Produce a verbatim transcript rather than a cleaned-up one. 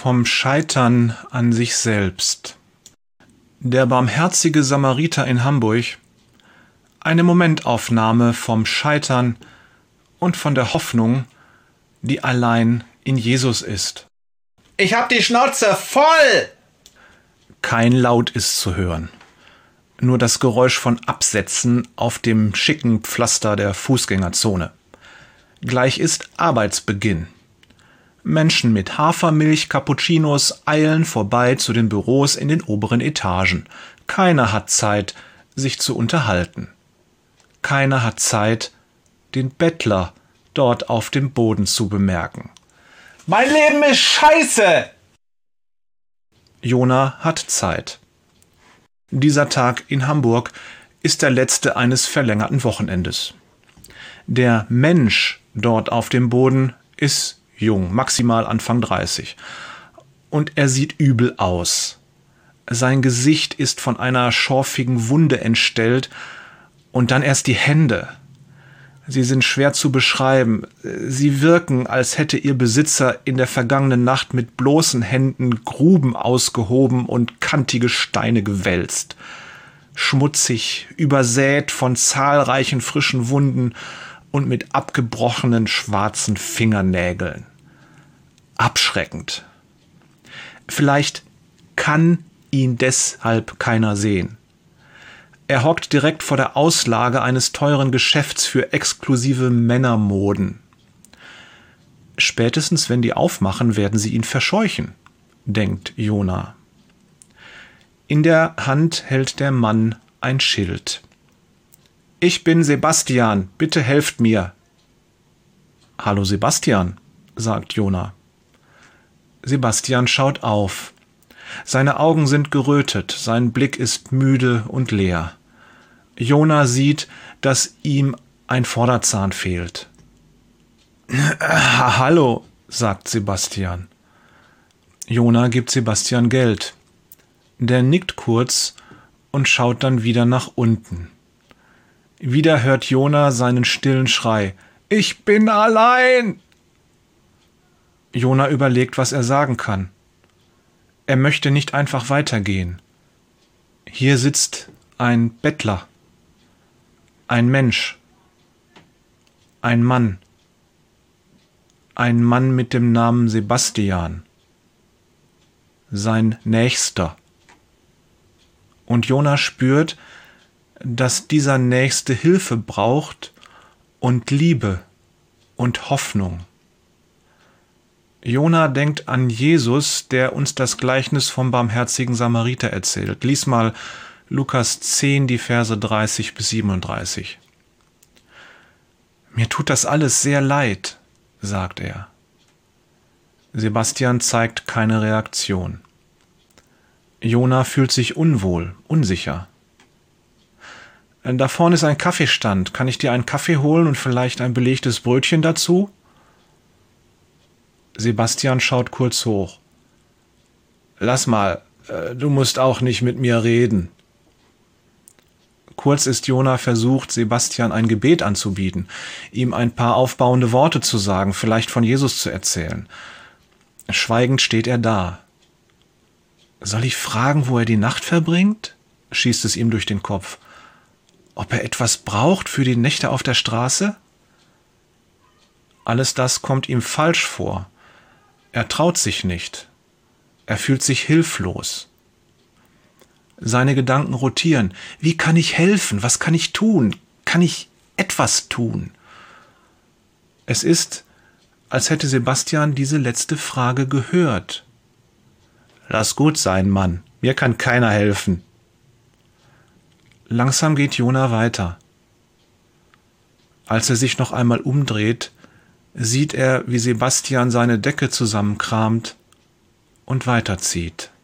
vom Scheitern an sich selbst. Der barmherzige Samariter in Hamburg. Eine Momentaufnahme vom Scheitern und von der Hoffnung, die allein in Jesus ist. Ich hab die Schnauze voll! Kein Laut ist zu hören. Nur das Geräusch von Absätzen auf dem schicken Pflaster der Fußgängerzone. Gleich ist Arbeitsbeginn. Menschen mit Hafermilch, Cappuccinos eilen vorbei zu den Büros in den oberen Etagen. Keiner hat Zeit, sich zu unterhalten. Keiner hat Zeit, den Bettler dort auf dem Boden zu bemerken. Mein Leben ist scheiße! Jona hat Zeit. Dieser Tag in Hamburg ist der letzte eines verlängerten Wochenendes. Der Mensch dort auf dem Boden ist jung, maximal Anfang dreißig. Und er sieht übel aus. Sein Gesicht ist von einer schorfigen Wunde entstellt und dann erst die Hände. Sie sind schwer zu beschreiben. Sie wirken, als hätte ihr Besitzer in der vergangenen Nacht mit bloßen Händen Gruben ausgehoben und kantige Steine gewälzt. Schmutzig, übersät von zahlreichen frischen Wunden und mit abgebrochenen schwarzen Fingernägeln. Abschreckend. Vielleicht kann ihn deshalb keiner sehen. Er hockt direkt vor der Auslage eines teuren Geschäfts für exklusive Männermoden. Spätestens wenn die aufmachen, werden sie ihn verscheuchen, denkt Jona. In der Hand hält der Mann ein Schild. Ich bin Sebastian, bitte helft mir. Hallo Sebastian, sagt Jona. Sebastian schaut auf. Seine Augen sind gerötet, sein Blick ist müde und leer. Jona sieht, dass ihm ein Vorderzahn fehlt. Hallo, sagt Sebastian. Jona gibt Sebastian Geld. Der nickt kurz und schaut dann wieder nach unten. Wieder hört Jona seinen stillen Schrei. Ich bin allein! Jona überlegt, was er sagen kann. Er möchte nicht einfach weitergehen. Hier sitzt ein Bettler, ein Mensch, ein Mann, ein Mann mit dem Namen Sebastian, sein Nächster. Und Jona spürt, dass dieser Nächste Hilfe braucht und Liebe und Hoffnung. Jona denkt an Jesus, der uns das Gleichnis vom barmherzigen Samariter erzählt. Lies mal Lukas zehn, die Verse dreißig bis siebenunddreißig. Mir tut das alles sehr leid, sagt er. Sebastian zeigt keine Reaktion. Jona fühlt sich unwohl, unsicher. Da vorne ist ein Kaffeestand. Kann ich dir einen Kaffee holen und vielleicht ein belegtes Brötchen dazu? Sebastian schaut kurz hoch. Lass mal, du musst auch nicht mit mir reden. Kurz ist Jona versucht, Sebastian ein Gebet anzubieten, ihm ein paar aufbauende Worte zu sagen, vielleicht von Jesus zu erzählen. Schweigend steht er da. Soll ich fragen, wo er die Nacht verbringt? Schießt es ihm durch den Kopf. Ob er etwas braucht für die Nächte auf der Straße? Alles das kommt ihm falsch vor. Er traut sich nicht. Er fühlt sich hilflos. Seine Gedanken rotieren. Wie kann ich helfen? Was kann ich tun? Kann ich etwas tun? Es ist, als hätte Sebastian diese letzte Frage gehört. Lass gut sein, Mann. Mir kann keiner helfen. Langsam geht Jona weiter. Als er sich noch einmal umdreht, sieht er, wie Sebastian seine Decke zusammenkramt und weiterzieht.